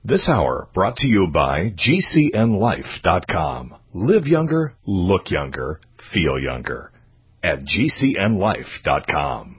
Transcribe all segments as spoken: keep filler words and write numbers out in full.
This hour brought to you by G C N life dot com. Live younger, look younger, feel younger at G C N life dot com.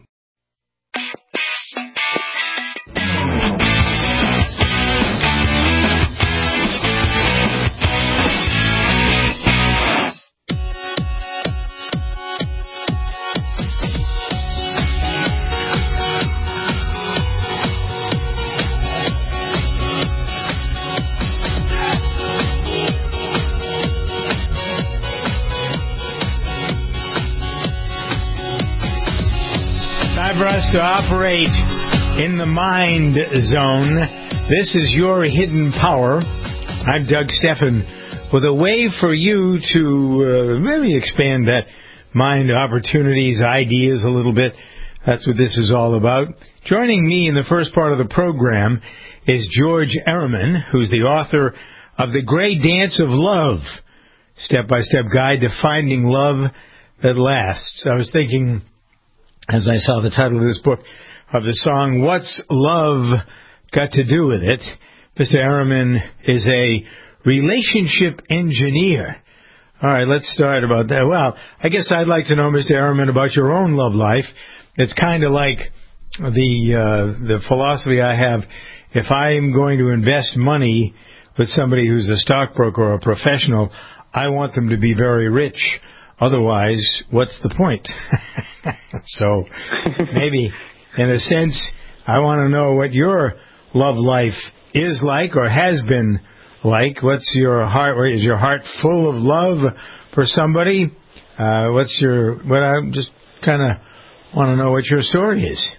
For us to operate in the mind zone. This is your hidden power. I'm Doug Steffen with a way for you to uh, maybe expand that mind opportunities, ideas a little bit. That's what this is all about. Joining me in the first part of the program is George Ehrman, who's the author of The Great Dance of Love, step-by-step guide to finding love that lasts. I was thinking, as I saw the title of this book, of the song, What's Love Got to Do with It? Mister Ehrman is a relationship engineer. All right, let's start about that. Well, I guess I'd like to know, Mister Ehrman, about your own love life. It's kind of like the uh, the philosophy I have. If I'm going to invest money with somebody who's a stockbroker or a professional, I want them to be very rich. Otherwise, what's the point? So maybe, in a sense, I want to know what your love life is like or has been like. What's your heart? Is your heart full of love for somebody? Uh, what's your? What I just kind of want to know what your story is.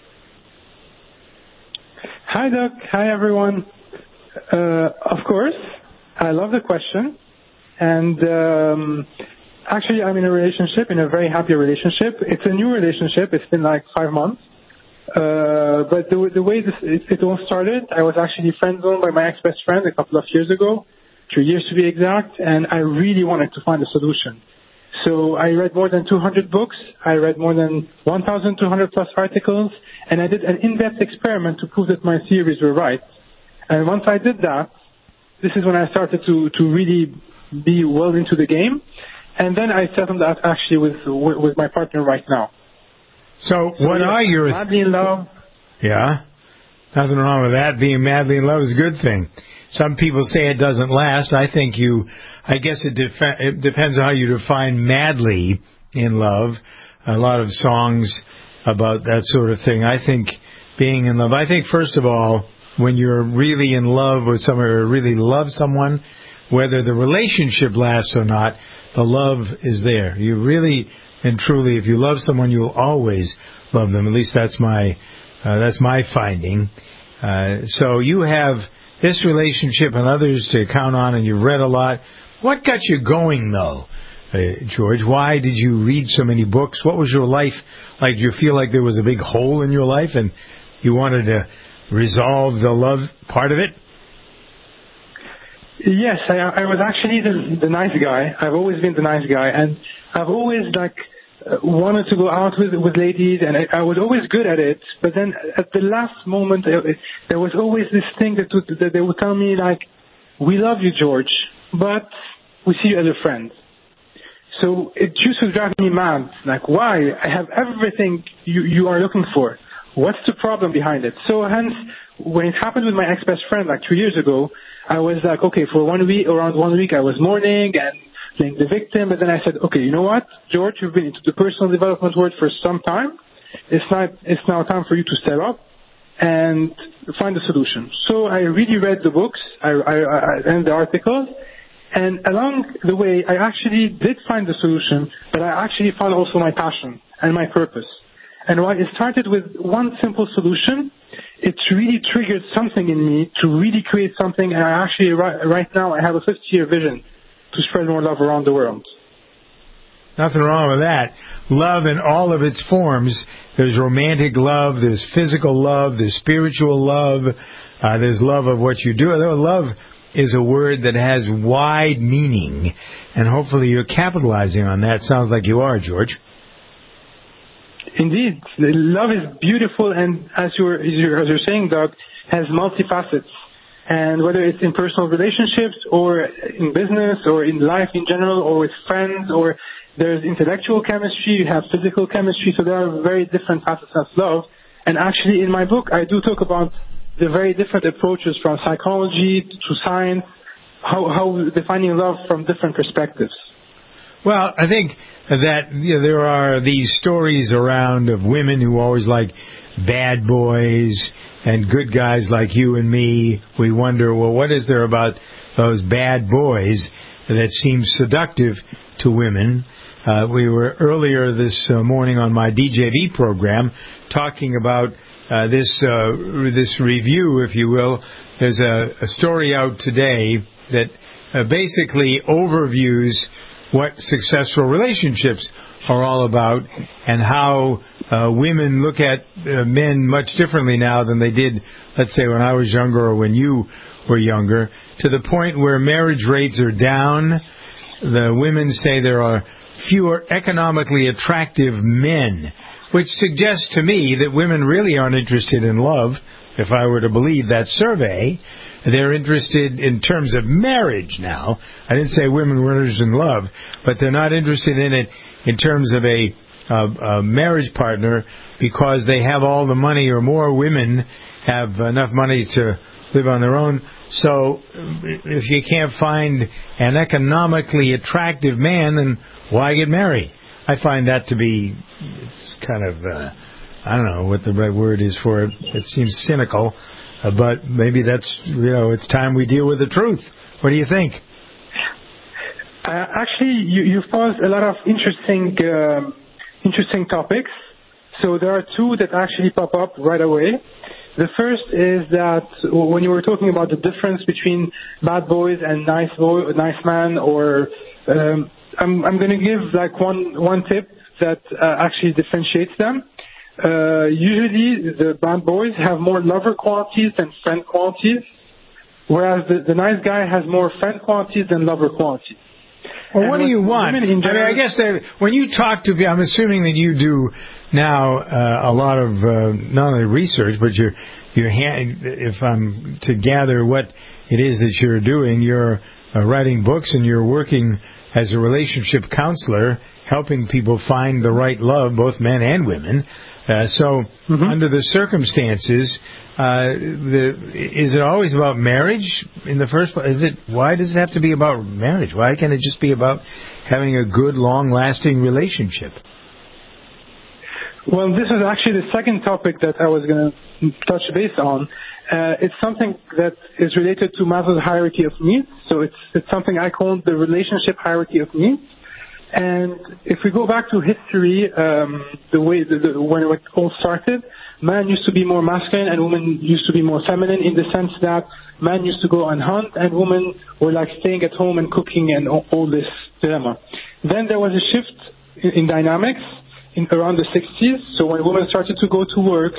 Hi, Doug. Hi, everyone. Uh, of course, I love the question, and. Um, Actually, I'm in a relationship, in a very happy relationship. It's a new relationship. It's been like five months. Uh, but the, the way this, it, it all started, I was actually friend-zoned by my ex-best friend a couple of years ago, two years to be exact, and I really wanted to find a solution. So I read more than two hundred books. I read more than one thousand two hundred plus articles, and I did an in-depth experiment to prove that my theories were right. And once I did that, this is when I started to, to really be well into the game. And then I settled that actually with, with with my partner right now. So, so what are your... Madly in love. Yeah. Nothing wrong with that. Being madly in love is a good thing. Some people say it doesn't last. I think you... I guess it, def- it depends on how you define madly in love. A lot of songs about that sort of thing. I think being in love... I think, first of all, when you're really in love with someone or really love someone, whether the relationship lasts or not, the love is there. You really and truly, if you love someone, you'll always love them. At least that's my uh, that's my finding. Uh, so you have this relationship and others to count on, and you've read a lot. What got you going, though, uh, George? Why did you read so many books? What was your life like? Did you feel like there was a big hole in your life, and you wanted to resolve the love part of it? Yes, I, I was actually the, the nice guy. I've always been the nice guy, and I've always like uh, wanted to go out with with ladies, and I, I was always good at it. But then at the last moment, uh, there was always this thing that, would, that they would tell me like, "We love you, George, but we see you as a friend." So it used to drive me mad. Like, why? I have everything you you are looking for. What's the problem behind it? So hence, when it happened with my ex-best friend like two years ago, I was like, okay, for one week, around one week, I was mourning and playing the victim. But then I said, okay, you know what, George, you've been into the personal development world for some time. It's not, it's now time for you to step up and find a solution. So I really read the books I, I, I, and the articles. And along the way, I actually did find the solution, but I actually found also my passion and my purpose. And while it started with one simple solution, it really triggered something in me to really create something. And I actually, right, right now, I have a fifty-year vision to spread more love around the world. Nothing wrong with that. Love in all of its forms. There's romantic love, there's physical love, there's spiritual love, uh, there's love of what you do. Love is a word that has wide meaning, and hopefully you're capitalizing on that. Sounds like you are, George. Indeed. Love is beautiful, and as you're, as you're saying, Doug, has multifacets. And whether it's in personal relationships or in business or in life in general or with friends, or there's intellectual chemistry, you have physical chemistry, so there are very different facets of love. And actually in my book, I do talk about the very different approaches from psychology to science, how, how defining love from different perspectives. Well, I think that you know, there are these stories around of women who always like bad boys and good guys like you and me. We wonder, well, what is there about those bad boys that seems seductive to women? Uh, we were earlier this uh, morning on my D J V program talking about uh, this uh, this review, if you will. There's a, a story out today that uh, basically overviews what successful relationships are all about and how uh, women look at uh, men much differently now than they did, let's say, when I was younger or when you were younger, to the point where marriage rates are down. The women say there are fewer economically attractive men, which suggests to me that women really aren't interested in love. If I were to believe that survey, they're interested in terms of marriage now. I didn't say women were interested in love, but they're not interested in it in terms of a, a, a marriage partner because they have all the money, or more women have enough money to live on their own. So if you can't find an economically attractive man, then why get married? I find that to be, it's kind of, uh, I don't know what the right word is for it. It seems cynical, uh, but maybe that's, you know, it's time we deal with the truth. What do you think? Uh, actually, you, you've posed a lot of interesting, uh, interesting topics. So there are two that actually pop up right away. The first is that when you were talking about the difference between bad boys and nice boy, nice man, or um, I'm, I'm going to give like one one tip that uh, actually differentiates them. Uh, usually, the bad boys have more lover qualities than friend qualities, whereas the, the nice guy has more friend qualities than lover qualities. Well, and what do you want? I mean, I guess that when you talk to people, I'm assuming that you do now uh, a lot of uh, not only research, but you're, you're hand, if I'm to gather what it is that you're doing, you're uh, writing books and you're working as a relationship counselor, helping people find the right love, both men and women. Uh, so, mm-hmm. under the circumstances, uh, the, is it always about marriage in the first place? Is it, why does it have to be about marriage? Why can't it just be about having a good, long-lasting relationship? Well, this is actually the second topic that I was going to touch base on. Uh, it's something that is related to Maslow's hierarchy of needs. So it's, it's something I call the relationship hierarchy of needs. And if we go back to history, um, the way the, the, when it all started, man used to be more masculine and women used to be more feminine, in the sense that man used to go and hunt and women were like staying at home and cooking and all, all this dilemma. Then there was a shift in, in dynamics in around the sixties. So when women started to go to work,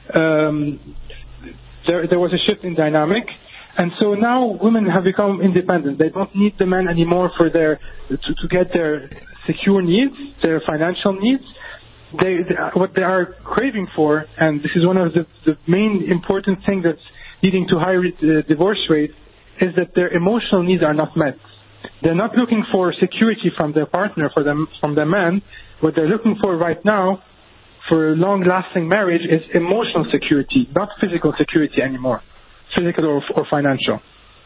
um, there, there was a shift in dynamic. And so now women have become independent. They don't need the men anymore for their to, to get their secure needs, their financial needs. They, they, what they are craving for, and this is one of the, the main important things that's leading to high uh, divorce rates, is that their emotional needs are not met. They're not looking for security from their partner, for them, from their man. What they're looking for right now for long-lasting marriage is emotional security, not physical security anymore. Physical or, or financial.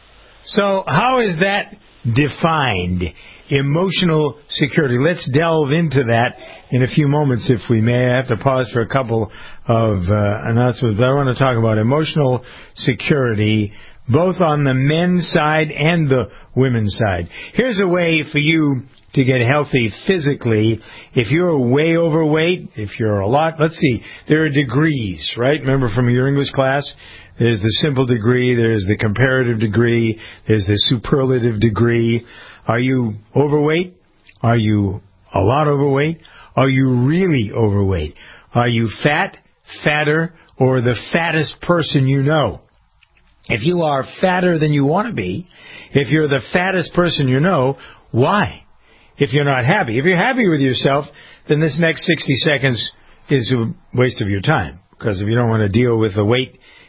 So how is that defined, emotional security? Let's delve into that in a few moments, if we may. I have to pause for a couple of uh, announcements, but I want to talk about emotional security, both on the men's side and the women's side. Here's a way for you to get healthy physically. If you're way overweight, if you're a lot, let's see, there are degrees, right? Remember from your English class? There's the simple degree, there's the comparative degree, there's the superlative degree. Are you overweight? Are you a lot overweight? Are you really overweight? Are you fat, fatter, or the fattest person you know? If you are fatter than you want to be, if you're the fattest person you know, why? If you're not happy. If you're happy with yourself, then this next sixty seconds is a waste of your time. Because if you don't want to deal with the weight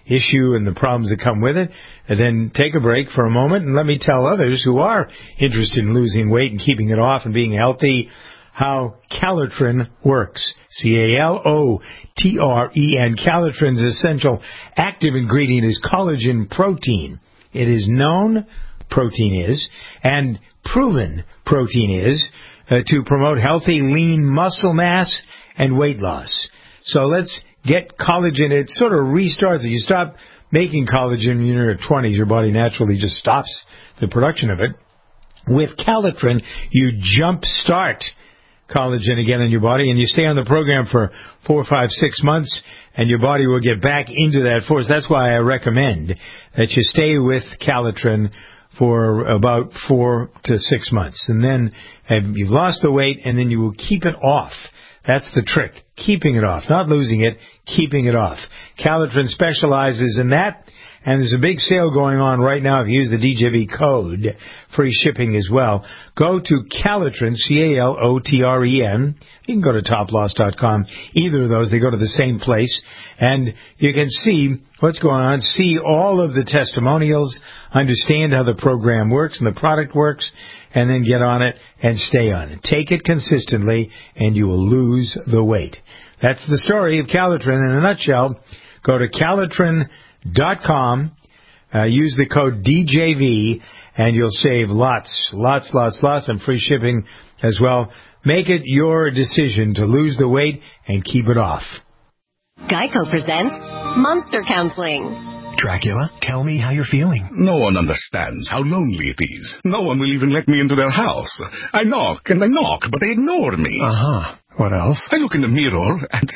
issue and the problems that come with it, and then take a break for a moment and let me tell others who are interested in losing weight and keeping it off and being healthy how Calitrin works. C A L O T R E N. Calitrin's essential active ingredient is collagen protein. It is known, protein is, and proven protein is, uh, to promote healthy, lean muscle mass and weight loss. So let's get collagen. It sort of restarts it. You stop making collagen in your twenties. Your body naturally just stops the production of it. With Calitrin, you jump-start collagen again in your body, and you stay on the program for four, five, six months, and your body will get back into that force. That's why I recommend that you stay with Calitrin for about four to six months. And then uh, you've lost the weight, and then you will keep it off. That's the trick, keeping it off, not losing it, keeping it off. Calitrin specializes in that, and there's a big sale going on right now. If you use the D J V code, free shipping as well. Go to Calitrin, C A L O T R E N. You can go to top loss dot com. Either of those, they go to the same place. And you can see what's going on, see all of the testimonials, understand how the program works and the product works, and then get on it and stay on it. Take it consistently, and you will lose the weight. That's the story of Calitrin in a nutshell. Go to Calitrin dot com, uh, use the code D J V, and you'll save lots, lots, lots, lots, and free shipping as well. Make it your decision to lose the weight and keep it off. Geico presents Monster Counseling. Dracula, tell me how you're feeling. No one understands how lonely it is. No one will even let me into their house. I knock and I knock, but they ignore me. Uh-huh. What else? I look in the mirror and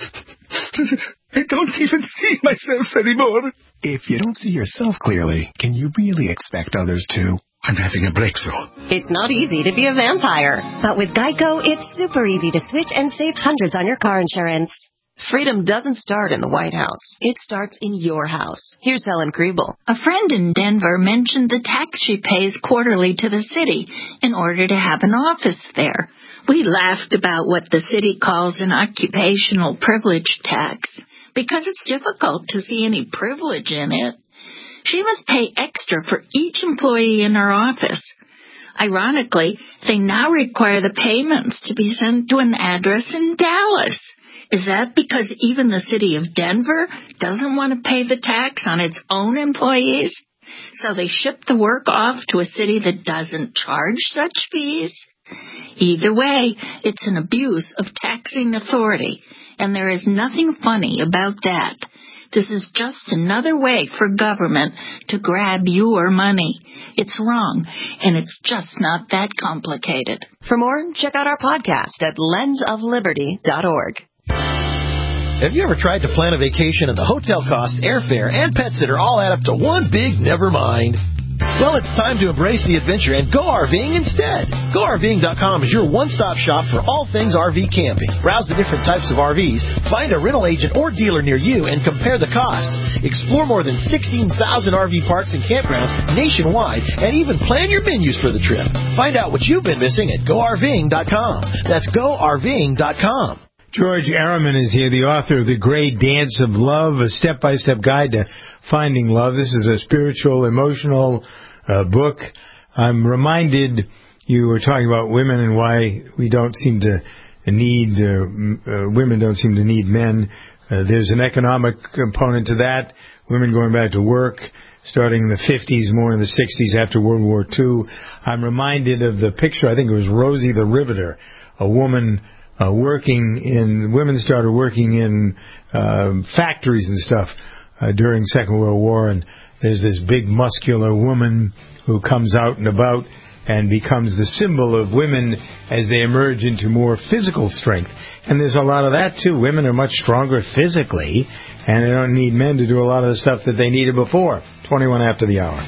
I don't even see myself anymore. If you don't see yourself clearly, can you really expect others to? I'm having a breakthrough. It's not easy to be a vampire. But with Geico, it's super easy to switch and save hundreds on your car insurance. Freedom doesn't start in the White House. It starts in your house. Here's Helen Kriebel. A friend in Denver mentioned the tax she pays quarterly to the city in order to have an office there. We laughed about what the city calls an occupational privilege tax because it's difficult to see any privilege in it. She must pay extra for each employee in her office. Ironically, they now require the payments to be sent to an address in Dallas. Is that because even the city of Denver doesn't want to pay the tax on its own employees? So they ship the work off to a city that doesn't charge such fees? Either way, it's an abuse of taxing authority, and there is nothing funny about that. This is just another way for government to grab your money. It's wrong, and it's just not that complicated. For more, check out our podcast at lens of liberty dot org. Have you ever tried to plan a vacation and the hotel costs, airfare, and pet sitter all add up to one big never mind? Well, it's time to embrace the adventure and go RVing instead. Go R V ing dot com is your one-stop shop for all things R V camping. Browse the different types of R Vs, find a rental agent or dealer near you, and compare the costs. Explore more than sixteen thousand R V parks and campgrounds nationwide, and even plan your menus for the trip. Find out what you've been missing at go R V ing dot com. That's go R V ing dot com. George Ehrman is here, the author of The Great Dance of Love, a step-by-step guide to finding love. This is a spiritual, emotional uh, book. I'm reminded you were talking about women and why we don't seem to need, uh, uh, women don't seem to need men. Uh, there's an economic component to that. Women going back to work, starting in the fifties, more in the sixties after World War Two. I'm reminded of the picture, I think it was Rosie the Riveter, a woman Uh, working in, women started working in uh, factories and stuff uh, during Second World War, and there's this big muscular woman who comes out and about and becomes the symbol of women as they emerge into more physical strength. And there's a lot of that too. Women are much stronger physically, and they don't need men to do a lot of the stuff that they needed before. twenty-one after the hour.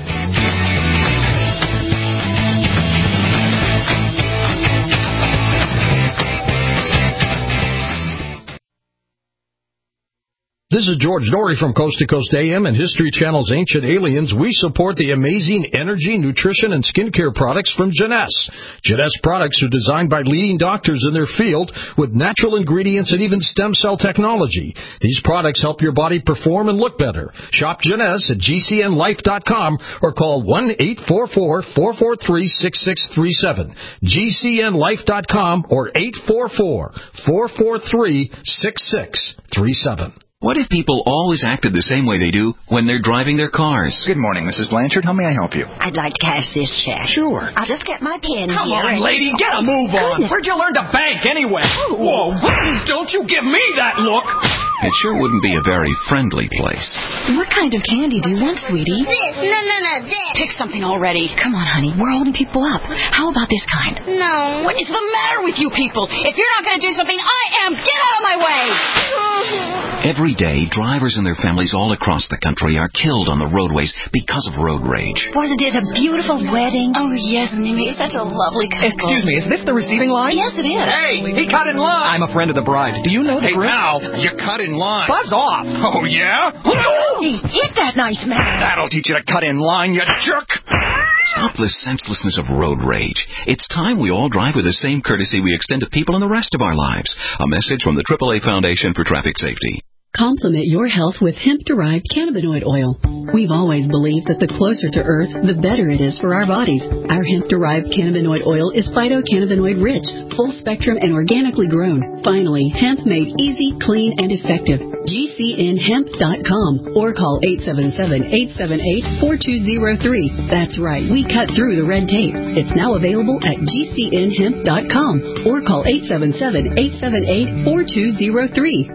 This is George Dory from Coast to Coast A M and History Channel's Ancient Aliens. We support the amazing energy, nutrition, and skincare products from Jeunesse. Jeunesse products are designed by leading doctors in their field with natural ingredients and even stem cell technology. These products help your body perform and look better. Shop Jeunesse at G C N life dot com or call one eight four four, four four three, six six three seven. G C N life dot com or eight four four, four four three, six six three seven. What if people always acted the same way they do when they're driving their cars? Good morning, Missus Blanchard. How may I help you? I'd like to cash this check. Sure. I'll just get my pen Come here. on, lady, get a move on. Goodness. Where'd you learn to bank anyway? Whoa, don't you give me that look. It sure wouldn't be a very friendly place. What kind of candy do you want, sweetie? This. No, no, no, this. Pick something already. Come on, honey. We're holding people up. How about this kind? No. What is the matter with you people? If you're not going to do something, I am. Get out of my way. Every day, drivers and their families all across the country are killed on the roadways because of road rage. Wasn't it a beautiful wedding? Oh, yes, and they made such a lovely couple. Excuse me, is this the receiving line? Yes, it is. Hey, he cut in line. I'm a friend of the bride. Do you know the Hey, bride? now, you cut in line. Buzz off. Oh, yeah? He hit that nice man. That'll teach you to cut in line, you jerk. Stop the senselessness of road rage. It's time we all drive with the same courtesy we extend to people in the rest of our lives. A message from the triple A Foundation for Traffic Safety. Complement your health with hemp-derived cannabinoid oil. We've always believed that the closer to Earth, the better it is for our bodies. Our hemp-derived cannabinoid oil is phytocannabinoid-rich, full-spectrum, and organically grown. Finally, hemp made easy, clean, and effective. G C N hemp dot com or call eight seven seven, eight seven eight, four two zero three. That's right, we cut through the red tape. It's now available at G C N hemp dot com or call eight seven seven, eight seven eight, four two zero three.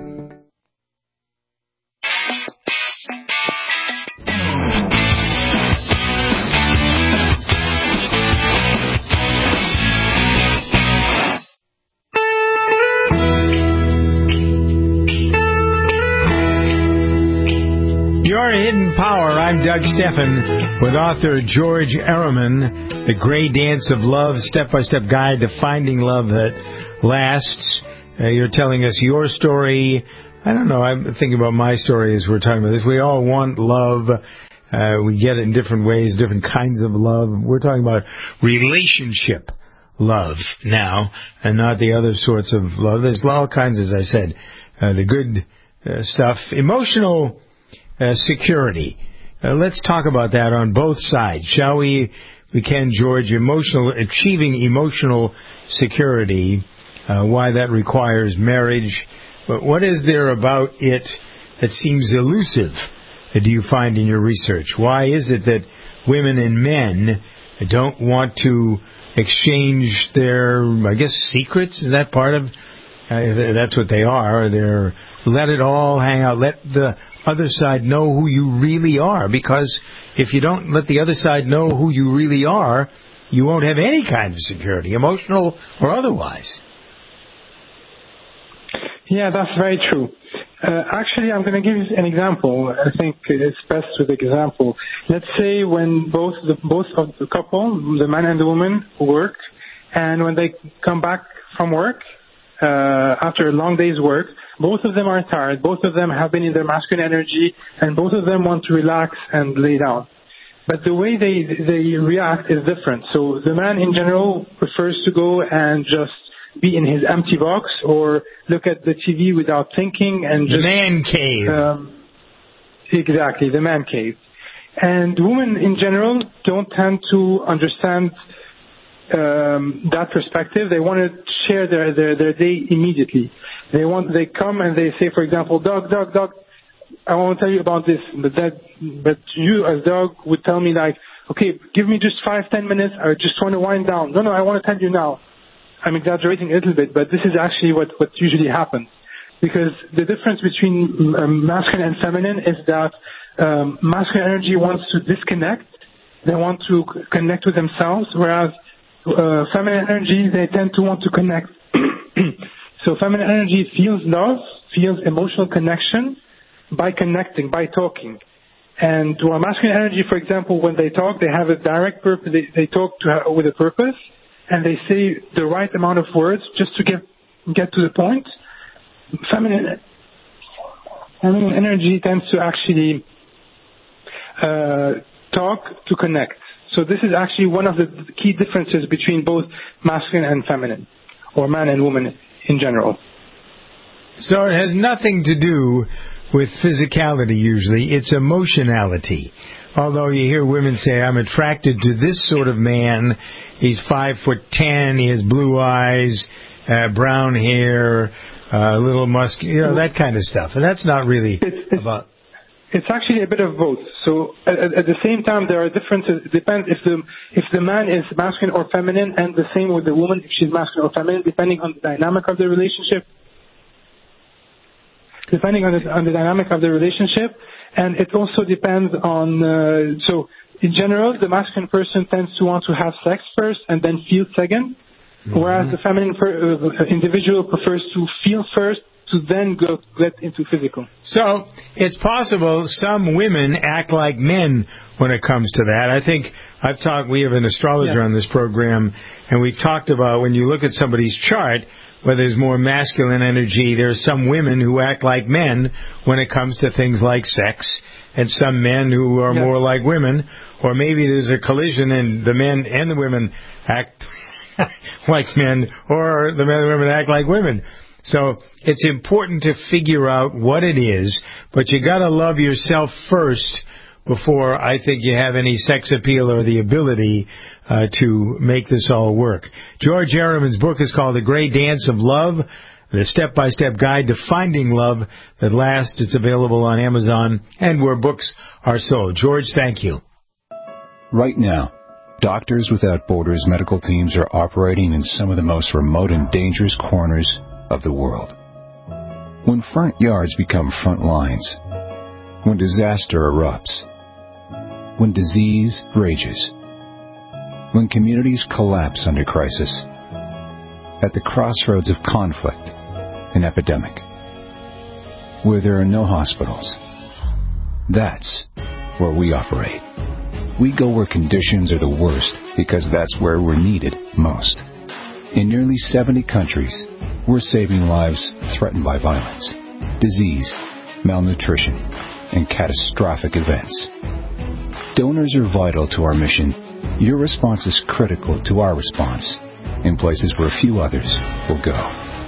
Your Hidden Power. I'm Doug Steffen with author George Ehrman, The Gray Dance of Love, Step-by-Step Guide to Finding Love That Lasts. Uh, you're telling us your story. I don't know. I'm thinking about my story as we're talking about this. We all want love. Uh, we get it in different ways, different kinds of love. We're talking about relationship love now and not the other sorts of love. There's all kinds, as I said, uh, the good uh, stuff. Emotional Uh, security. Uh, let's talk about that on both sides, shall we? We can, George. Emotional, achieving emotional security, uh, why that requires marriage. But what is there about it that seems elusive, uh, do you find in your research? Why is it that women and men don't want to exchange their, I guess, secrets? Is that part of, uh, that's what they are. They're, let it all hang out. Let the other side know who you really are, because if you don't let the other side know who you really are, you won't have any kind of security, emotional or otherwise. Yeah, that's very true. Uh, actually, I'm going to give you an example. I think it's best with example. Let's say when both the both of the couple, the man and the woman, work, and when they come back from work uh, after a long day's work, both of them are tired, both of them have been in their masculine energy, and both of them want to relax and lay down. But the way they they react is different. So the man in general prefers to go and just be in his empty box or look at the T V without thinking and just... The man cave. Um, exactly, the man cave. And women in general don't tend to understand um, that perspective. They want to share their, their, their day immediately. They want, they come and they say, for example, Doug, Doug, Doug, I want to tell you about this, but that, but you as Doug would tell me like, okay, give me just five, ten minutes. I just want to wind down. No, no, I want to tell you now. I'm exaggerating a little bit, but this is actually what, what usually happens. Because the difference between um, masculine and feminine is that um, masculine energy wants to disconnect. They want to c- connect with themselves, whereas uh, feminine energy, they tend to want to connect. So feminine energy feels love, feels emotional connection by connecting, by talking. And while masculine energy, for example, when they talk, they have a direct purpose. They, they talk to, with a purpose, and they say the right amount of words just to get get to the point. Feminine, feminine energy tends to actually uh, talk to connect. So this is actually one of the key differences between both masculine and feminine, or man and woman in general. So it has nothing to do with physicality usually. It's emotionality. Although you hear women say, I'm attracted to this sort of man. He's five foot ten, he has blue eyes, uh, brown hair, a uh, little musk, you know, that kind of stuff. And that's not really it's, it's, about... It's actually a bit of both. So at, at the same time, there are differences. It depends if the if the man is masculine or feminine, and the same with the woman if she's masculine or feminine, depending on the dynamic of the relationship. Depending on the, on the dynamic of the relationship, and it also depends on. Uh, so in general, the masculine person tends to want to have sex first and then feel second, mm-hmm. whereas the feminine per, uh, individual prefers to feel first, to then go get into physical. So it's possible some women act like men when it comes to that. I think I've talked, we have an astrologer yeah. on this program, and we talked about when you look at somebody's chart, where there's more masculine energy, there's some women who act like men when it comes to things like sex, and some men who are yeah. more like women, or maybe there's a collision and the men and the women act like men, or the men and women act like women. So it's important to figure out what it is, but you got to love yourself first before I think you have any sex appeal or the ability uh, to make this all work. George Ehrman's book is called The Great Dance of Love, the step-by-step guide to finding love that lasts. It's available on Amazon and where books are sold. George, thank you. Right now, Doctors Without Borders medical teams are operating in some of the most remote and dangerous corners of the world. When front yards become front lines, when disaster erupts, when disease rages, when communities collapse under crisis, at the crossroads of conflict and epidemic, where there are no hospitals, that's where we operate. We go where conditions are the worst because that's where we're needed most. In nearly seventy countries, we're saving lives threatened by violence, disease, malnutrition, and catastrophic events. Donors are vital to our mission. Your response is critical to our response in places where few others will go.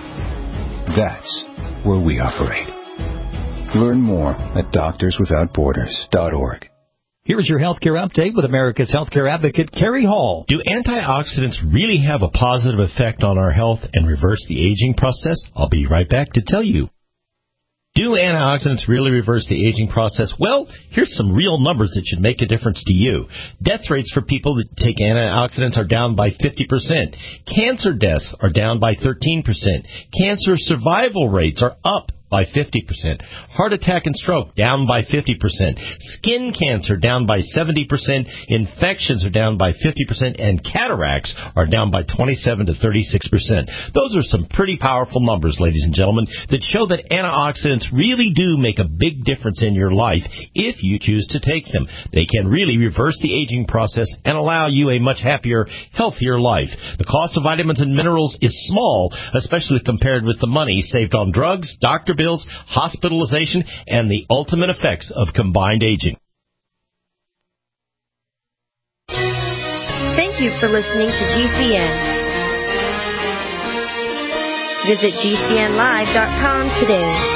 That's where we operate. Learn more at doctors without borders dot org. Here's your healthcare update with America's healthcare advocate, Kerry Hall. Do antioxidants really have a positive effect on our health and reverse the aging process? I'll be right back to tell you. Do antioxidants really reverse the aging process? Well, here's some real numbers that should make a difference to you. Death rates for people that take antioxidants are down by fifty percent. Cancer deaths are down by thirteen percent. Cancer survival rates are up by fifty percent. Heart attack and stroke down by fifty percent. Skin cancer down by seventy percent. Infections are down by fifty percent. And cataracts are down by twenty-seven to thirty-six percent. Those are some pretty powerful numbers, ladies and gentlemen, that show that antioxidants really do make a big difference in your life if you choose to take them. They can really reverse the aging process and allow you a much happier, healthier life. The cost of vitamins and minerals is small, especially compared with the money saved on drugs, doctor bills, hospitalization, and the ultimate effects of combined aging. Thank you for listening to G C N. Visit G C N live dot com today.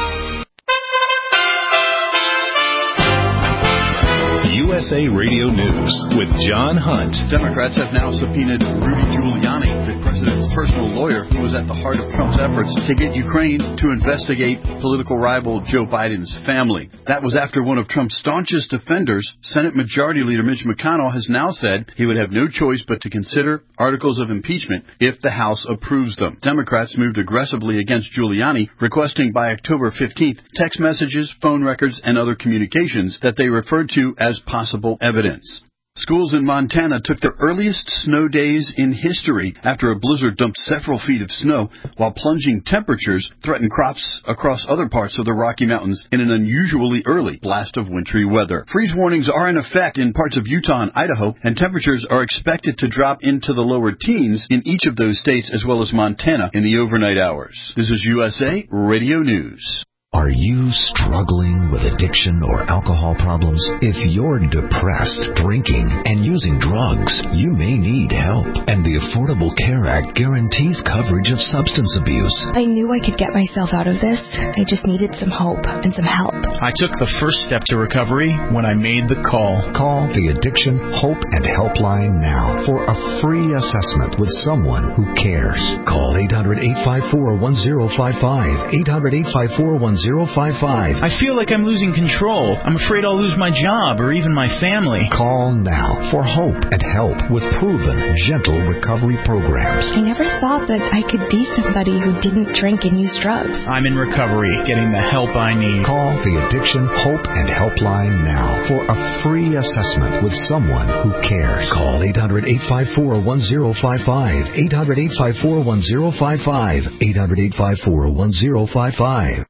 U S A Radio News with John Hunt. Democrats have now subpoenaed Rudy Giuliani, the president's personal lawyer who was at the heart of Trump's efforts to get Ukraine to investigate political rival Joe Biden's family. That was after one of Trump's staunchest defenders, Senate Majority Leader Mitch McConnell, has now said he would have no choice but to consider articles of impeachment if the House approves them. Democrats moved aggressively against Giuliani, requesting by October fifteenth text messages, phone records, and other communications that they referred to as possible evidence. Schools in Montana took their earliest snow days in history after a blizzard dumped several feet of snow, while plunging temperatures threatened crops across other parts of the Rocky Mountains in an unusually early blast of wintry weather. Freeze warnings are in effect in parts of Utah and Idaho, and temperatures are expected to drop into the lower teens in each of those states as well as Montana in the overnight hours. This is U S A Radio News. Are you struggling with addiction or alcohol problems? If you're depressed, drinking, and using drugs, you may need help. And the Affordable Care Act guarantees coverage of substance abuse. I knew I could get myself out of this. I just needed some hope and some help. I took the first step to recovery when I made the call. Call the Addiction, Hope, and Helpline now for a free assessment with someone who cares. Call eight hundred, eight five four, one zero five five, eight hundred, eight five four, one zero five five. I feel like I'm losing control. I'm afraid I'll lose my job or even my family. Call now for hope and help with proven, gentle recovery programs. I never thought that I could be somebody who didn't drink and use drugs. I'm in recovery, getting the help I need. Call the Addiction, Hope, and Helpline now for a free assessment with someone who cares. Call eight hundred, eight five four, one zero five five, eight hundred, eight five four, one zero five five, eight hundred, eight five four, one zero five five.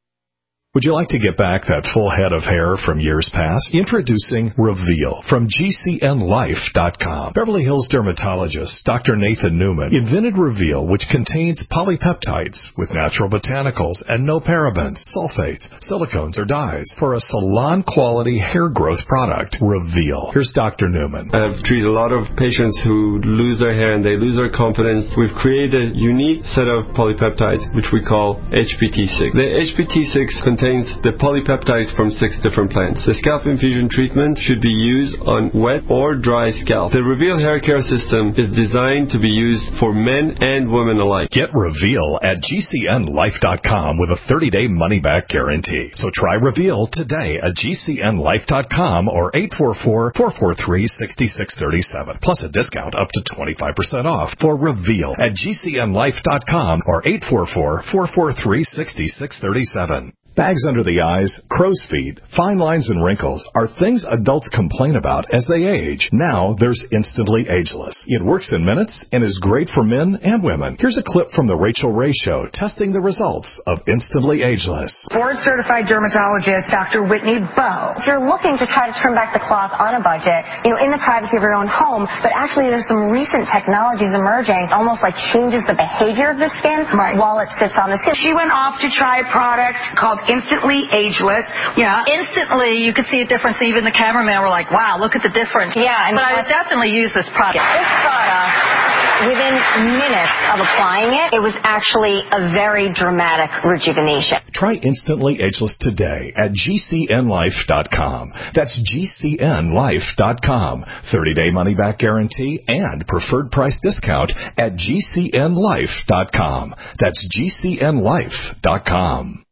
Would you like to get back that full head of hair from years past? Introducing Reveal from G C N Life dot com. Beverly Hills dermatologist Doctor Nathan Newman invented Reveal, which contains polypeptides with natural botanicals and no parabens, sulfates, silicones, or dyes for a salon-quality hair growth product. Reveal. Here's Doctor Newman. I've treated a lot of patients who lose their hair and they lose their confidence. We've created a unique set of polypeptides, which we call H P T six. The H P T six contains the polypeptides from six different plants. The scalp infusion treatment should be used on wet or dry scalp. The Reveal hair care system is designed to be used for men and women alike. Get Reveal at G C N Life dot com with a thirty-day money-back guarantee. So try Reveal today at G C N Life dot com or eight four four, four four three, six six three seven, plus a discount up to twenty-five percent off for Reveal at G C N Life dot com or eight four four, four four three, six six three seven. Bags under the eyes, crow's feet, fine lines, and wrinkles are things adults complain about as they age. Now there's Instantly Ageless. It works in minutes and is great for men and women. Here's a clip from the Rachel Ray Show testing the results of Instantly Ageless. Board-certified dermatologist Doctor Whitney Bowe. If you're looking to try to turn back the clock on a budget, you know, in the privacy of your own home, but actually there's some recent technologies emerging, almost like changes the behavior of the skin right. while it sits on the skin. She went off to try a product called Instantly Ageless. Yeah, instantly you could see a difference. Even the cameraman were like, wow, look at the difference. Yeah, and but I would definitely use this product. This product, within minutes of applying it, it was actually a very dramatic rejuvenation. Try Instantly Ageless today at G C N Life dot com. That's G C N Life dot com. thirty-day money-back guarantee and preferred price discount at G C N Life dot com. That's G C N Life dot com.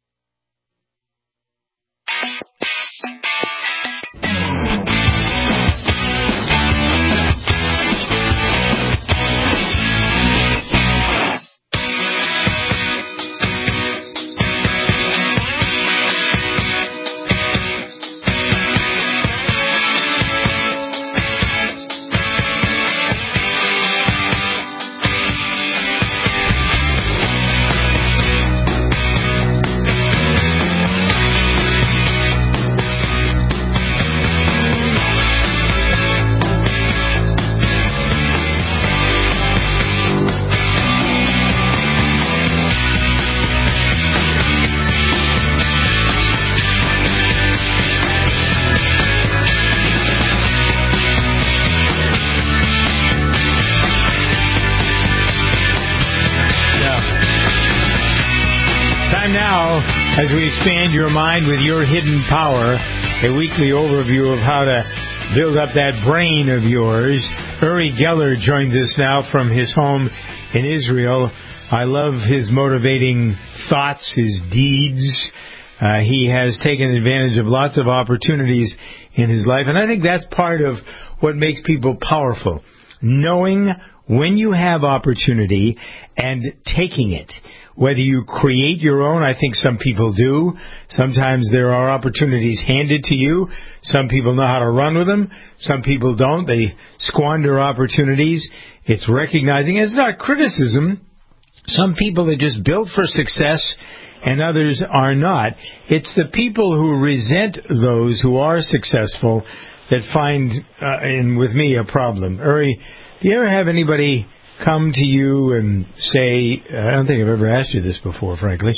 As we expand your mind with your hidden power, a weekly overview of how to build up that brain of yours. Uri Geller joins us now from his home in Israel. I love his motivating thoughts, his deeds. Uh, he has taken advantage of lots of opportunities in his life, and I think that's part of what makes people powerful. Knowing when you have opportunity and taking it. Whether you create your own, I think some people do. Sometimes there are opportunities handed to you. Some people know how to run with them. Some people don't. They squander opportunities. It's recognizing. It's not criticism. Some people are just built for success and others are not. It's the people who resent those who are successful that find, uh, and with me, a problem. Uri, do you ever have anybody come to you and say, I don't think I've ever asked you this before, frankly,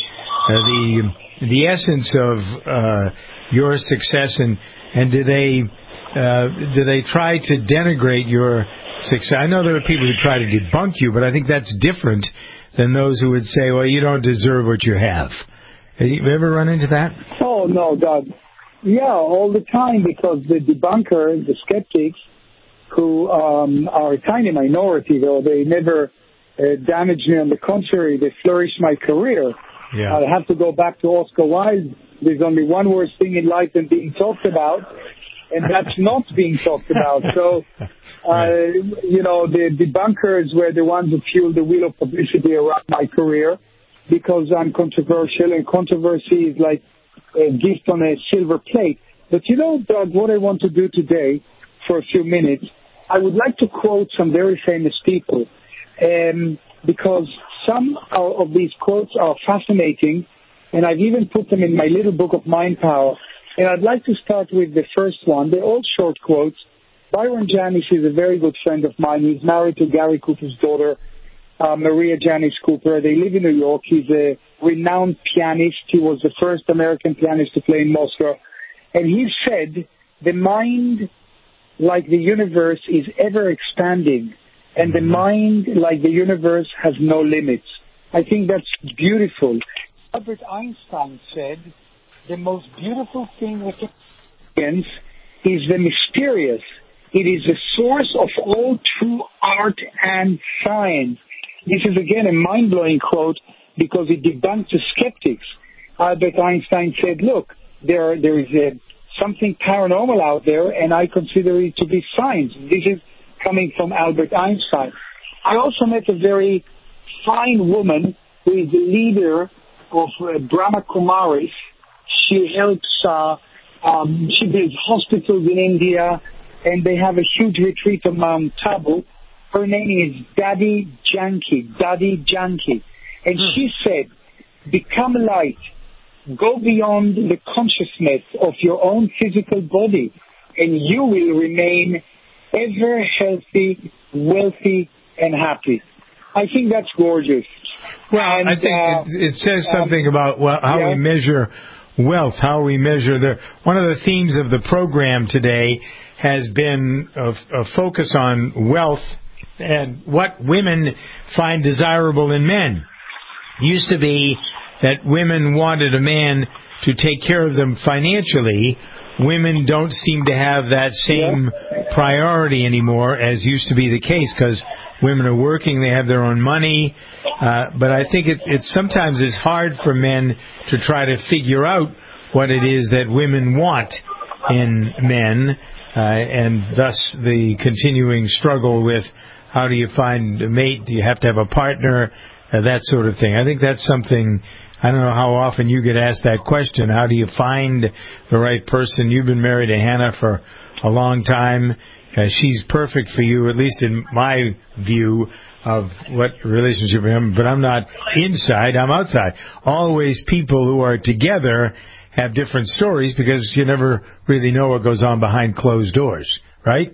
the the essence of uh, your success, and and do they uh, do they try to denigrate your success? I know there are people who try to debunk you, but I think that's different than those who would say, "Well, you don't deserve what you have." Have you ever run into that? Oh no, Doug. Yeah, all the time, because the debunkers, the skeptics, who um, are a tiny minority, though they never uh, damage me. On the contrary, they flourish my career. Yeah. I have to go back to Oscar Wilde. There's only one worse thing in life than being talked about, and that's not being talked about. So, uh, you know, the debunkers were the ones who fueled the wheel of publicity around my career, because I'm controversial, and controversy is like a gift on a silver plate. But you know, Doug, what I want to do today for a few minutes, I would like to quote some very famous people, um, because some of these quotes are fascinating, and I've even put them in my little book of Mind Power. And I'd like to start with the first one. They're all short quotes. Byron Janis is a very good friend of mine. He's married to Gary Cooper's daughter, uh, Maria Janis Cooper. They live in New York. He's a renowned pianist. He was the first American pianist to play in Moscow. And he said, the mind, like the universe, is ever expanding, and the mind, like the universe, has no limits. I think that's beautiful. Albert Einstein said, the most beautiful thing we can experience is the mysterious. It is the source of all true art and science. This is, again, a mind-blowing quote, because it debunked the skeptics. Albert Einstein said, look, there, there is a, something paranormal out there, and I consider it to be science. This is coming from Albert Einstein. I also met a very fine woman who is the leader of uh, Brahma Kumaris. She helps, uh, um, she builds hospitals in India, and they have a huge retreat on Mount Tabu. Her name is Dadi Janki, Dadi Janki. And hmm. she said, become light. Go beyond the consciousness of your own physical body, and you will remain ever healthy, wealthy, and happy. I think that's gorgeous. Well, and, I think uh, it, it says something um, about well, how yeah. we measure wealth, how we measure the. One of the themes of the program today has been a, a focus on wealth and what women find desirable in men. It used to be that women wanted a man to take care of them financially. Women don't seem to have that same yeah. priority anymore as used to be the case, because women are working, they have their own money. Uh, but I think it, it sometimes is hard for men to try to figure out what it is that women want in men, uh, and thus the continuing struggle with how do you find a mate, do you have to have a partner, uh, that sort of thing. I think that's something. I don't know how often you get asked that question. How do you find the right person? You've been married to Hannah for a long time. Uh, she's perfect for you, at least in my view of what relationship I am. But I'm not inside, I'm outside. Always people who are together have different stories, because you never really know what goes on behind closed doors, right?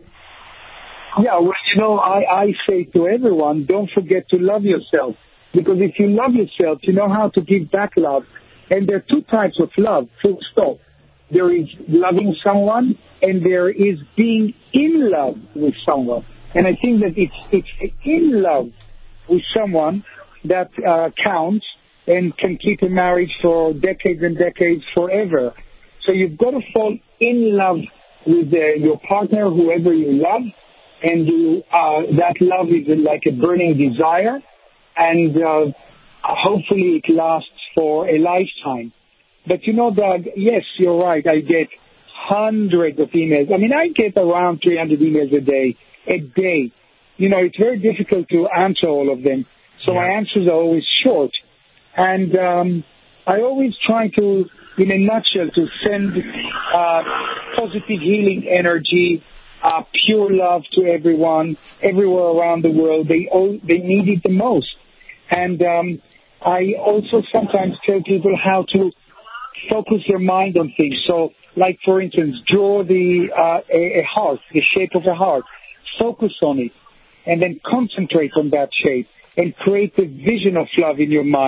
Yeah, well, you know, I, I say to everyone, don't forget to love yourself. Because if you love yourself, you know how to give back love. And there are two types of love, full stop. There is loving someone, and there is being in love with someone. And I think that it's, it's in love with someone that uh, counts and can keep a marriage for decades and decades forever. So you've got to fall in love with uh, your partner, whoever you love, and you, uh, that love is like a burning desire. And uh, hopefully it lasts for a lifetime. But you know, Doug, yes, you're right. I get hundreds of emails. I mean, I get around three hundred emails a day, a day. You know, it's very difficult to answer all of them. So yeah. my answers are always short. And um, I always try to, in a nutshell, to send uh, positive healing energy, uh, pure love to everyone, everywhere around the world. They all, they need it the most. And um, I also sometimes tell people how to focus your mind on things. So, like, for instance, draw the uh, a, a heart, the shape of a heart. Focus on it, and then concentrate on that shape, and create the vision of love in your mind.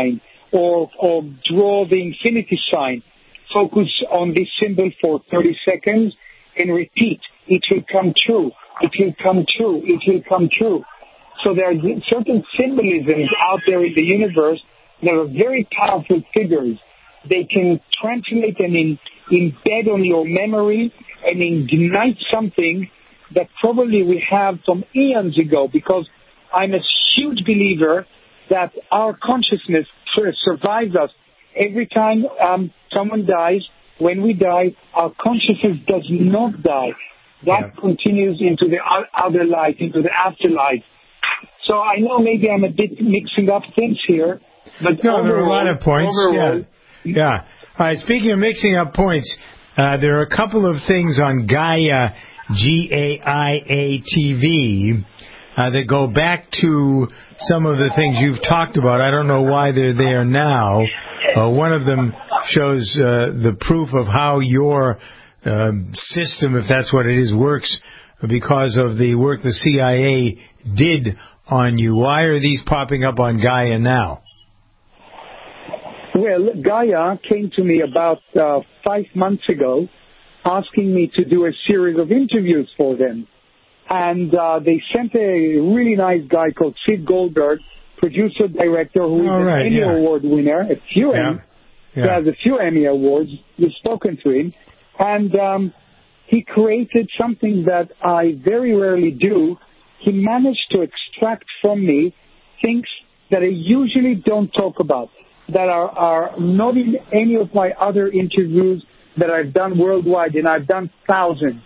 or, or draw the infinity sign. Focus on this symbol for thirty seconds and repeat. It will come true. It will come true. It will come true. So there are certain symbolisms out there in the universe that are very powerful figures. They can translate and in, embed on your memory and ignite something that probably we have from eons ago, because I'm a huge believer that our consciousness survives us. Every time um, someone dies, when we die, our consciousness does not die. That yeah. continues into the other life, into the afterlife. So I know maybe I'm a bit mixing up things here, but no, overall, there are a lot of points. Overall, yeah. yeah. All right. Speaking of mixing up points, uh, there are a couple of things on Gaia, G A I A T V, uh, that go back to some of the things you've talked about. I don't know why they're there now. Uh, one of them shows uh, the proof of how your uh, system, if that's what it is, works because of the work the C I A did on you. Why are these popping up on Gaia now? Well, Gaia came to me about uh, five months ago asking me to do a series of interviews for them. And uh, they sent a really nice guy called Sid Goldberg, producer, director, who is oh, right, an Emmy yeah. Award winner, a few yeah. Emmy, yeah. He has a few Emmy Awards. We've spoken to him. And um, he created something that I very rarely do. He managed to extract from me things that I usually don't talk about, that are, are not in any of my other interviews that I've done worldwide, and I've done thousands.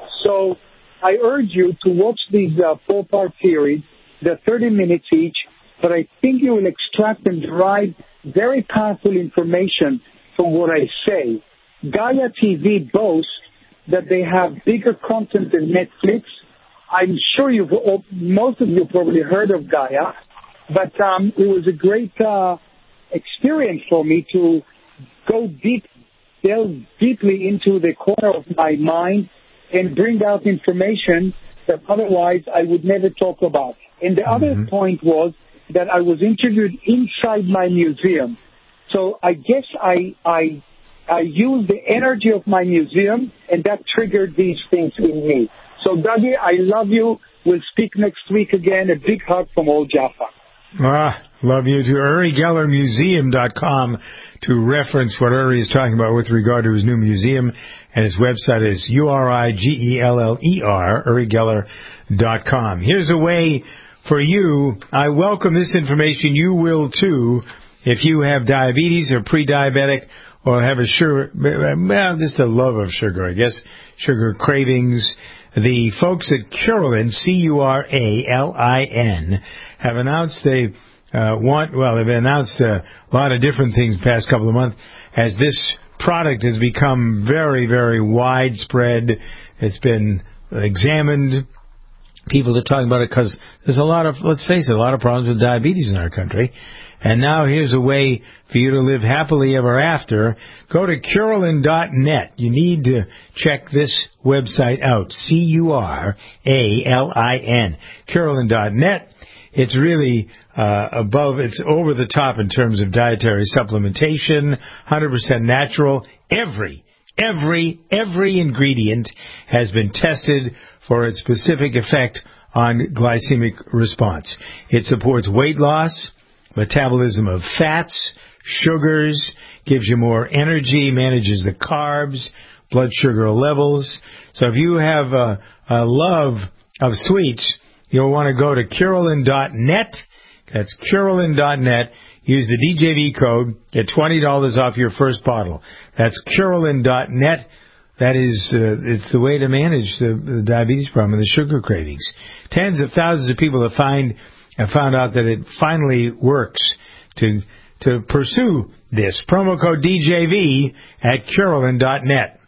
So I urge you to watch these uh, four-part series. They're thirty minutes each, but I think you will extract and derive very powerful information from what I say. Gaia T V boasts that they have bigger content than Netflix. I'm sure you've, most of you probably heard of Gaia, but um, it was a great uh, experience for me to go deep, delve deeply into the corner of my mind and bring out information that otherwise I would never talk about. And the mm-hmm. other point was that I was interviewed inside my museum. So I guess I, I, I used the energy of my museum, and that triggered these things in me. So, Dougie, I love you. We'll speak next week again. A big hug from old Jaffa. Ah, love you too. Uri Geller Museum dot com to reference what Uri is talking about with regard to his new museum, and his website is U R I G E L L E R, Uri Geller dot com. Here's a way for you. I welcome this information. You will too, if you have diabetes or pre-diabetic or have a sugar, well, just a love of sugar, I guess, sugar cravings. The folks at Curalin, C U R A L I N, have announced they uh, want, well, they've announced a lot of different things the past couple of months as this product has become very, very widespread. It's been examined. People are talking about it because there's a lot of, let's face it, a lot of problems with diabetes in our country. And now here's a way for you to live happily ever after. Go to Curalin dot net. You need to check this website out, C U R A L I N, Curalin dot net. It's really uh, above, it's over the top in terms of dietary supplementation, one hundred percent natural. Every, every, every ingredient has been tested for its specific effect on glycemic response. It supports weight loss, metabolism of fats, sugars, gives you more energy, manages the carbs, blood sugar levels. So if you have a, a love of sweets, you'll want to go to Curalin dot net. That's Curalin dot net. Use the D J V code. Get twenty dollars off your first bottle. That's Curalin dot net. That is, uh, it's the way to manage the, the diabetes problem and the sugar cravings. Tens of thousands of people have find have found out that it finally works to to pursue this. Promo code D J V at Curalin dot net.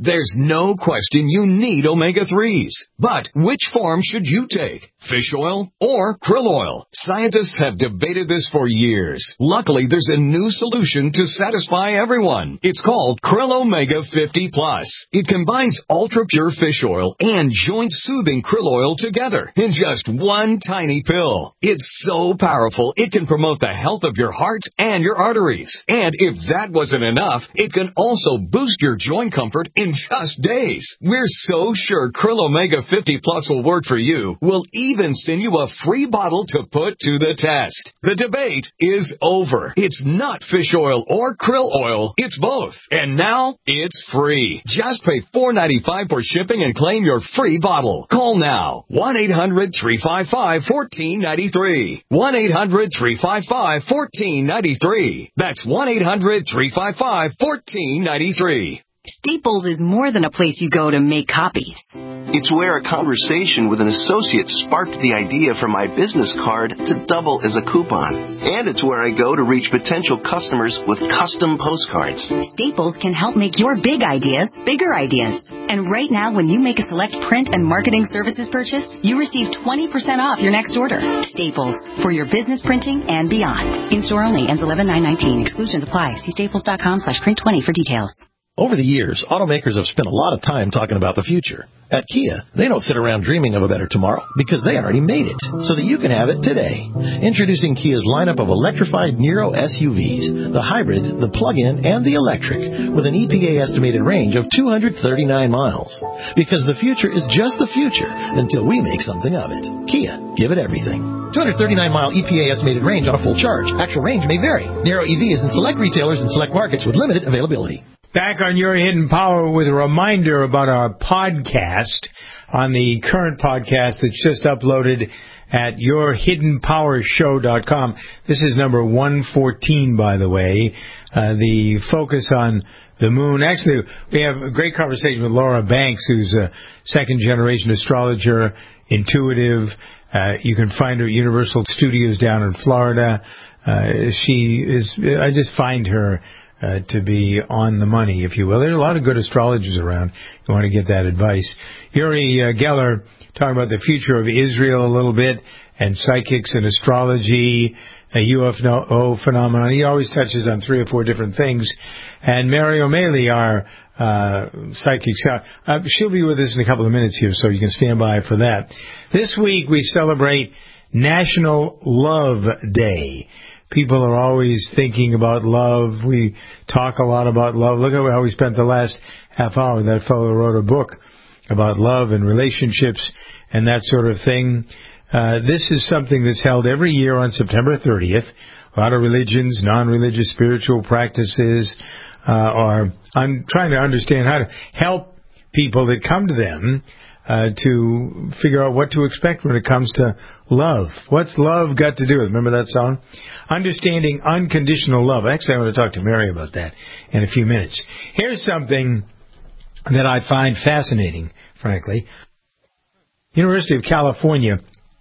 There's no question you need omega threes. But which form should you take? Fish oil or krill oil? Scientists have debated this for years. Luckily, there's a new solution to satisfy everyone. It's called Krill Omega fifty plus. It combines ultra-pure fish oil and joint-soothing krill oil together in just one tiny pill. It's so powerful, it can promote the health of your heart and your arteries. And if that wasn't enough, it can also boost your joint comfort in just days. We're so sure Krill Omega fifty plus will work for you. We'll even send you a free bottle to put to the test. The debate is over. It's not fish oil or krill oil. It's both. And now it's free. Just pay four dollars and ninety-five cents for shipping and claim your free bottle. Call now. one eight hundred three five five one four nine three. one eight hundred three five five one four nine three. That's one eight hundred three five five one four nine three. Staples is more than a place you go to make copies. It's where a conversation with an associate sparked the idea for my business card to double as a coupon. And it's where I go to reach potential customers with custom postcards. Staples can help make your big ideas bigger ideas. And right now, when you make a select print and marketing services purchase, you receive twenty percent off your next order. Staples, for your business printing and beyond. In-store only, ends eleven nine nineteen. Exclusions apply. See staples.com slash print 20 for details. Over the years, automakers have spent a lot of time talking about the future. At Kia, they don't sit around dreaming of a better tomorrow because they already made it, so that you can have it today. Introducing Kia's lineup of electrified Niro S U Vs, the hybrid, the plug-in, and the electric, with an E P A estimated range of two hundred thirty-nine miles. Because the future is just the future until we make something of it. Kia, give it everything. two hundred thirty-nine mile E P A estimated range on a full charge. Actual range may vary. Niro E V is in select retailers and select markets with limited availability. Back on Your Hidden Power with a reminder about our podcast on the current podcast that's just uploaded at your hidden power show dot com. This is number one fourteen, by the way. Uh, the focus on the moon. Actually, we have a great conversation with Laura Banks, who's a second-generation astrologer, intuitive. Uh, you can find her at Universal Studios down in Florida. Uh, she is, I just find her Uh, to be on the money, if you will. There's a lot of good astrologers around. You want to get that advice. Uri uh, Geller talking about the future of Israel a little bit, and psychics and astrology, a U F O phenomenon. He always touches on three or four different things. And Mary O'Malley, our uh, psychic scout, uh, she'll be with us in a couple of minutes here, so you can stand by for that. This week we celebrate National Love Day. People are always thinking about love. We talk a lot about love. Look at how we spent the last half hour. That fellow wrote a book about love and relationships and that sort of thing. Uh, this is something that's held every year on September thirtieth. A lot of religions, non-religious spiritual practices uh, are I'm trying to understand how to help people that come to them uh, to figure out what to expect when it comes to love. What's love got to do with it? Remember that song? Understanding unconditional love. Actually, I want to talk to Mary about that in a few minutes. Here's something that I find fascinating, frankly. University of California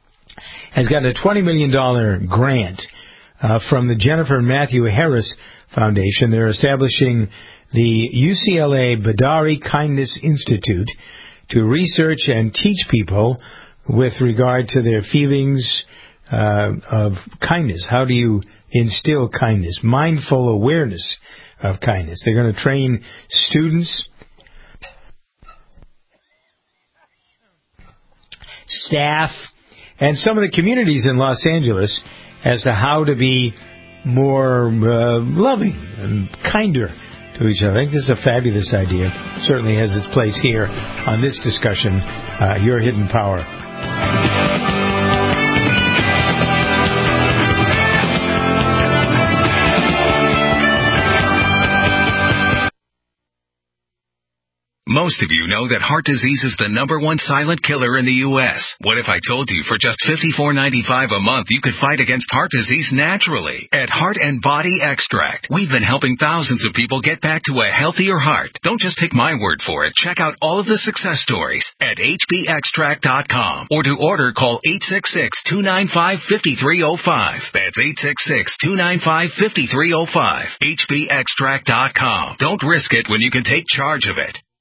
has gotten a twenty million dollars grant uh, from the Jennifer and Matthew Harris Foundation. They're establishing the U C L A Badari Kindness Institute to research and teach people with regard to their feelings uh, of kindness. How do you instill kindness? Mindful awareness of kindness. They're going to train students, staff, and some of the communities in Los Angeles as to how to be more uh, loving and kinder to each other. I think this is a fabulous idea. Certainly has its place here on this discussion, uh, Your Hidden Power. Most of you know that heart disease is the number one silent killer in the U S What if I told you for just fifty-four ninety-five a month you could fight against heart disease naturally? At Heart and Body Extract, we've been helping thousands of people get back to a healthier heart. Don't just take my word for it. Check out all of the success stories at H B extract dot com, or to order, call eight six six, two nine five, five three zero five. That's eight six six, two nine five, five three zero five. H B extract dot com. Don't risk it when you can take charge of it.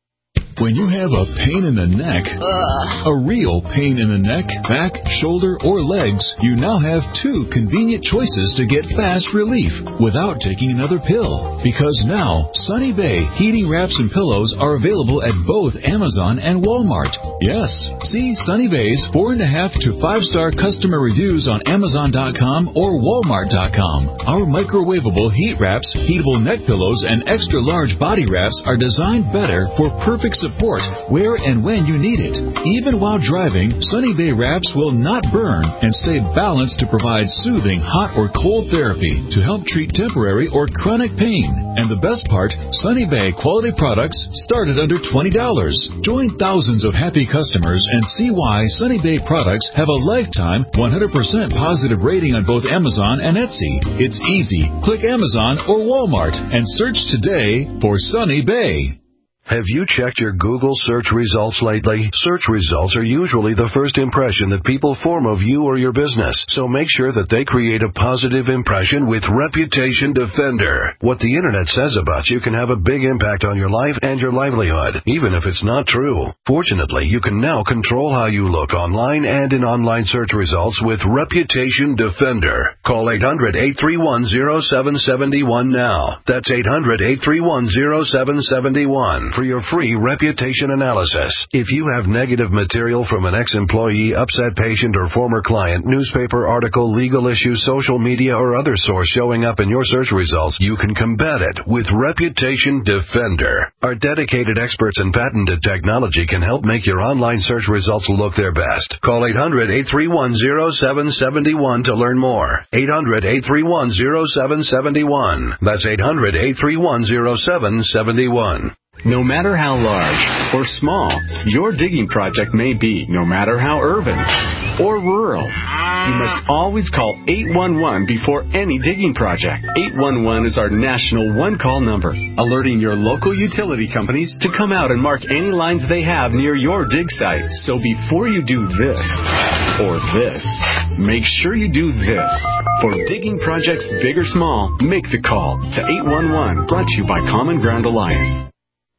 When you have a pain in the neck, Ugh. a real pain in the neck, back, shoulder, or legs, you now have two convenient choices to get fast relief without taking another pill. Because now, Sunny Bay heating wraps and pillows are available at both Amazon and Walmart. Yes, see Sunny Bay's four and a half to five star customer reviews on Amazon dot com or Walmart dot com. Our microwavable heat wraps, heatable neck pillows, and extra large body wraps are designed better for perfect support where and when you need it. Even while driving, Sunny Bay wraps will not burn and stay balanced to provide soothing hot or cold therapy to help treat temporary or chronic pain. And the best part, Sunny Bay quality products start at under twenty dollars. Join thousands of happy customers and see why Sunny Bay products have a lifetime one hundred percent positive rating on both Amazon and Etsy. It's easy. Click Amazon or Walmart and search today for Sunny Bay. Have you checked your Google search results lately? Search results are usually the first impression that people form of you or your business, so make sure that they create a positive impression with Reputation Defender. What the internet says about you can have a big impact on your life and your livelihood, even if it's not true. Fortunately, you can now control how you look online and in online search results with Reputation Defender. Call eight hundred, eight three one, zero seven seven one now. That's eight hundred, eight three one, zero seven seven one. For your free reputation analysis. If you have negative material from an ex-employee, upset patient, or former client, newspaper article, legal issue, social media, or other source showing up in your search results, you can combat it with Reputation Defender. Our dedicated experts in patented technology can help make your online search results look their best. Call eight hundred, eight three one, zero seven seven one to learn more. eight hundred, eight three one, zero seven seven one. That's eight hundred, eight three one, zero seven seven one. No matter how large or small your digging project may be, no matter how urban or rural, you must always call eight one one before any digging project. eight one one is our national one-call number, alerting your local utility companies to come out and mark any lines they have near your dig site. So before you do this or this, make sure you do this. For digging projects big or small, make the call to eight one one, brought to you by Common Ground Alliance.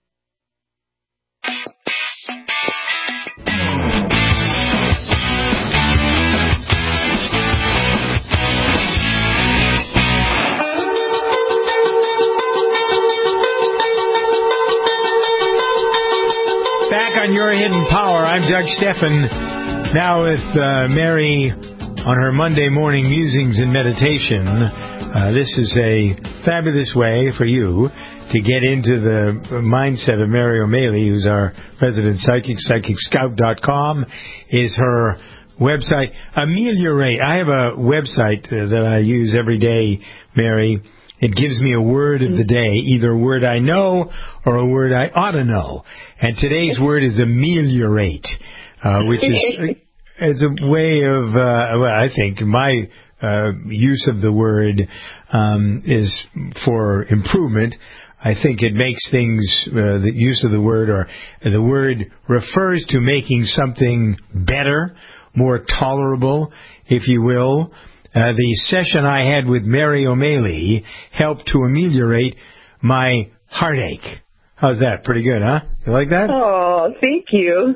On Your Hidden Power, I'm Doug Steffen, now with uh, Mary on her Monday morning musings and meditation. Uh, this is a fabulous way for you to get into the mindset of Mary O'Malley, who's our resident psychic. Psychic Scout dot com is her website. Ameliorate. I have a website uh, that I use every day, Mary. It gives me a word of the day, either a word I know or a word I ought to know. And today's word is ameliorate, uh, which is it's a way of, uh, well, I think my uh, use of the word um, is for improvement. I think it makes things, uh, the use of the word, or the word refers to making something better, more tolerable, if you will. Uh, the session I had with Mary O'Malley helped to ameliorate my heartache. How's that? Pretty good, huh? You like that? Oh, thank you.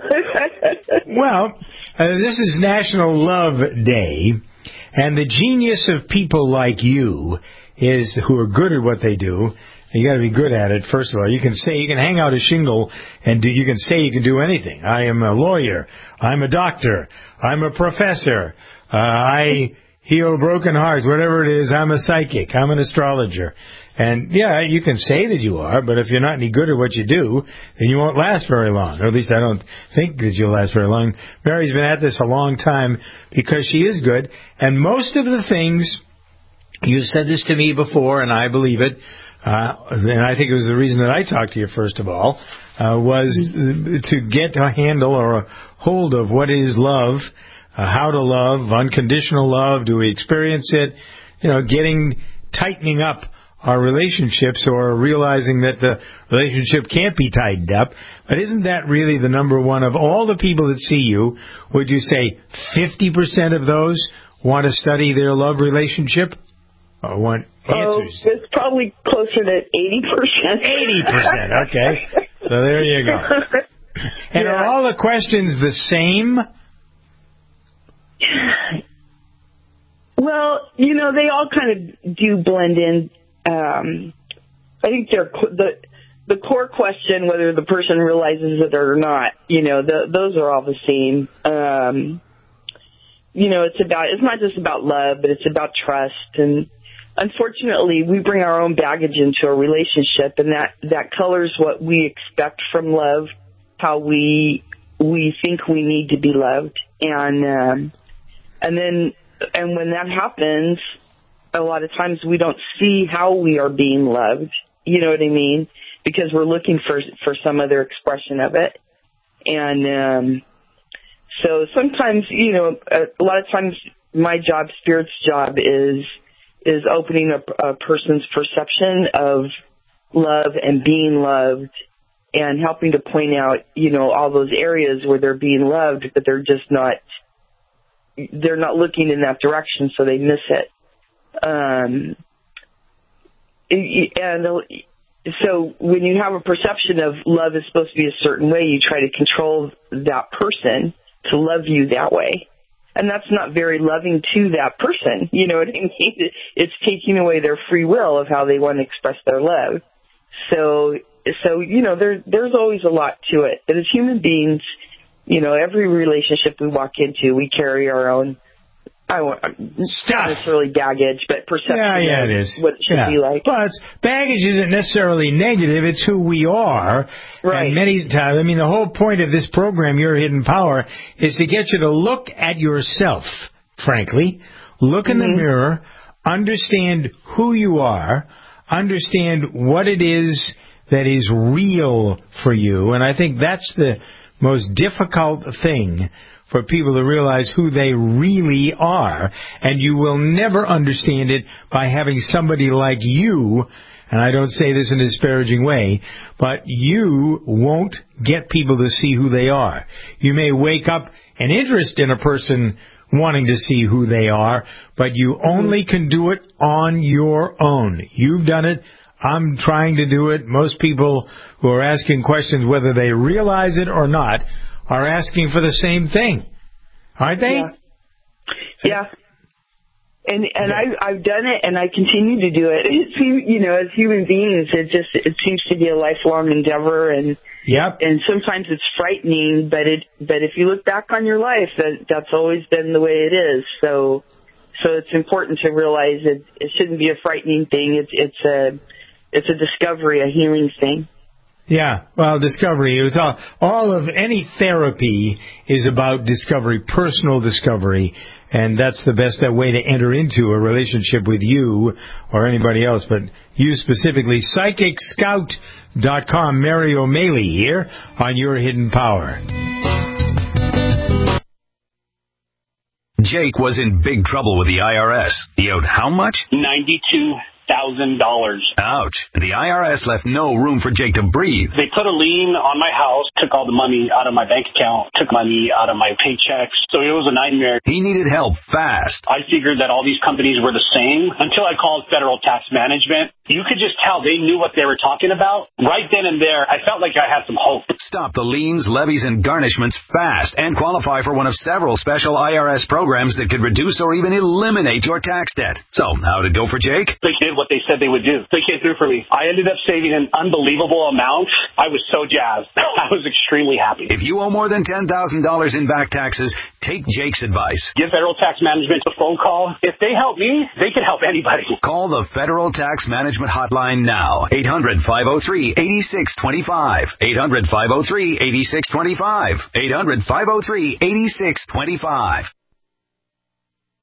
Well, uh, this is National Love Day, and the genius of people like you is who are good at what they do. You got to be good at it. First of all, you can say you can hang out a shingle and do, you can say you can do anything. I am a lawyer. I'm a doctor. I'm a professor. Uh, I heal broken hearts. Whatever it is, I'm a psychic. I'm an astrologer. And, yeah, you can say that you are, but if you're not any good at what you do, then you won't last very long. Or at least I don't think that you'll last very long. Mary's been at this a long time because she is good. And most of the things, you said this to me before, and I believe it, uh, and I think it was the reason that I talked to you, first of all, uh, was to get a handle or a hold of what is love, uh, how to love, unconditional love, do we experience it, you know, getting, tightening up our relationships, or realizing that the relationship can't be tightened up. But isn't that really the number one of all the people that see you? Would you say fifty percent of those want to study their love relationship? Or want answers? Oh, it's probably closer to eighty percent. eighty percent, okay. So there you go. And yeah. Are all the questions the same? Well, you know, they all kind of do blend in. Um, I think they're the the core question, whether the person realizes it or not, you know, the, those are all the same. Um, you know, it's about, it's not just about love, but it's about trust. And unfortunately, we bring our own baggage into a relationship, and that, that colors what we expect from love, how we, we think we need to be loved. And, um, and then, and when that happens, a lot of times we don't see how we are being loved. You know what I mean? Because we're looking for for some other expression of it. And um, so sometimes, you know, a, a lot of times my job, Spirit's job, is is opening up a person's perception of love and being loved, and helping to point out, you know, all those areas where they're being loved, but they're just not, they're not looking in that direction, so they miss it. Um, and so when you have a perception of love is supposed to be a certain way, you try to control that person to love you that way. And that's not very loving to that person. You know what I mean? It's taking away their free will of how they want to express their love. So, so, you know, there, there's always a lot to it. But as human beings, you know, every relationship we walk into, we carry our own, I want, not necessarily baggage, but perception. Yeah, yeah, it is. What it should yeah. be like. But baggage isn't necessarily negative. It's who we are. Right. And many times, I mean, the whole point of this program, Your Hidden Power, is to get you to look at yourself, frankly. Look in mm-hmm. the mirror, understand who you are, understand what it is that is real for you. And I think that's the most difficult thing for people to realize who they really are, and you will never understand it by having somebody like you, and I don't say this in a disparaging way, but you won't get people to see who they are. You may wake up an interest in a person wanting to see who they are, but you only can do it on your own. You've done it. I'm trying to do it. Most people who are asking questions, whether they realize it or not, are asking for the same thing, aren't they? Yeah. yeah. And and I I've done it, and I continue to do it. It seems, you know, as human beings, it just it seems to be a lifelong endeavor, and yep. and sometimes it's frightening. But it but if you look back on your life, that that's always been the way it is. So so it's important to realize it it shouldn't be a frightening thing. It's it's a it's a discovery, a healing thing. Yeah, well, discovery. It was all, all of any therapy is about discovery, personal discovery, and that's the best way to enter into a relationship with you or anybody else, but you specifically. Psychic Scout dot com. Mary O'Malley here on Your Hidden Power. Jake was in big trouble with the I R S. He owed how much? ninety-two thousand dollars. Ouch. The I R S left no room for Jake to breathe. They put a lien on my house, took all the money out of my bank account, took money out of my paychecks. So it was a nightmare. He needed help fast. I figured that all these companies were the same until I called Federal Tax Management. You could just tell they knew what they were talking about. Right then and there, I felt like I had some hope. Stop the liens, levies, and garnishments fast and qualify for one of several special I R S programs that could reduce or even eliminate your tax debt. So, how did it go for Jake? They did what they said they would do. They came through for me. I ended up saving an unbelievable amount. I was so jazzed. I was extremely happy. If you owe more than ten thousand dollars in back taxes, take Jake's advice. Give Federal Tax Management a phone call. If they help me, they can help anybody. Call the Federal Tax Management hotline now. eight hundred, five oh three, eight six two five. eight hundred, five oh three, eight six two five. eight hundred, five oh three, eight six two five.